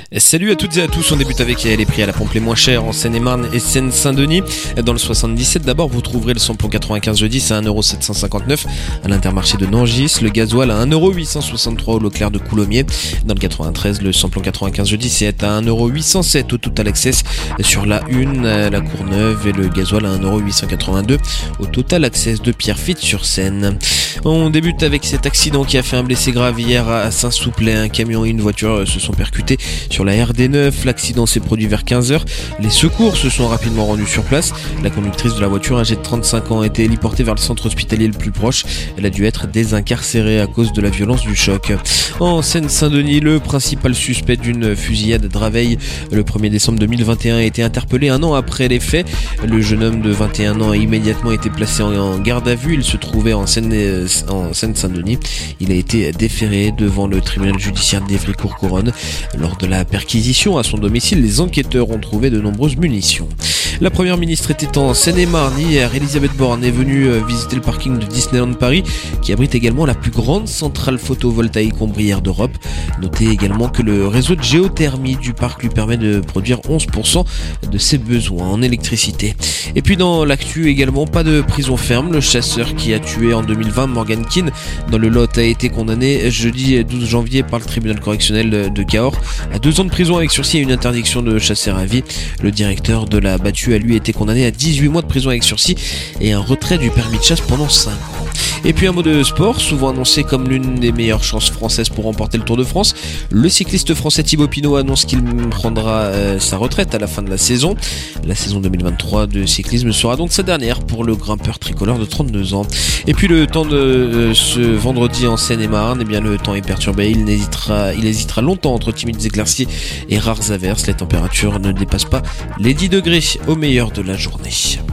Salut à toutes et à tous, on débute avec les prix à la pompe les moins chers en Seine-et-Marne et Seine-Saint-Denis. Dans le 77 d'abord, vous trouverez le samplon 95 jeudi à 1,759 € à l'Intermarché de Nangis, le gasoil à 1,863 € au Leclerc de Coulommiers. Dans le 93, le samplon 95 jeudi c'est à 1,807 € au Total Access sur la Une, la Courneuve, et le gasoil à 1,882 € au Total Access de Pierrefitte-sur-Seine. On débute avec cet accident qui a fait un blessé grave hier à Saint-Souplet. Un camion et une voiture se sont percutés sur la RD9. L'accident s'est produit vers 15h. Les secours se sont rapidement rendus sur place. La conductrice de la voiture, âgée de 35 ans, a été héliportée vers le centre hospitalier le plus proche. Elle a dû être désincarcérée à cause de la violence du choc. En Seine-Saint-Denis, le principal suspect d'une fusillade à Draveil le 1er décembre 2021 a été interpellé un an après les faits. Le jeune homme de 21 ans a immédiatement été placé en garde à vue. Il se trouvait en Seine-Saint-Denis. Il a été déféré devant le tribunal judiciaire d'Évry-Courcouronnes. Lors de la perquisition à son domicile, les enquêteurs ont trouvé de nombreuses munitions. La première ministre était en Seine-et-Marne hier. Elisabeth Borne est venue visiter le parking de Disneyland Paris, qui abrite également la plus grande centrale photovoltaïque ombrière d'Europe. Notez également que le réseau de géothermie du parc lui permet de produire 11% de ses besoins en électricité. Et puis dans l'actu également, pas de prison ferme. Le chasseur qui a tué en 2020 Morgan Keane dans le Lot a été condamné jeudi 12 janvier par le tribunal correctionnel de Cahors à 2 ans de prison avec sursis et une interdiction de chasser à vie. Le directeur de la battue a lui été condamné à 18 mois de prison avec sursis et un retrait du permis de chasse pendant 5 ans. Et puis un mot de sport, souvent annoncé comme l'une des meilleures chances françaises pour remporter le Tour de France. Le cycliste français Thibaut Pinot annonce qu'il prendra sa retraite à la fin de la saison. La saison 2023 de cyclisme sera donc sa dernière pour le grimpeur tricolore de 32 ans. Et puis le temps de ce vendredi en Seine-et-Marne, eh bien le temps est perturbé. Il hésitera longtemps entre timides éclaircies et rares averses. Les températures ne dépassent pas les 10 degrés au meilleur de la journée.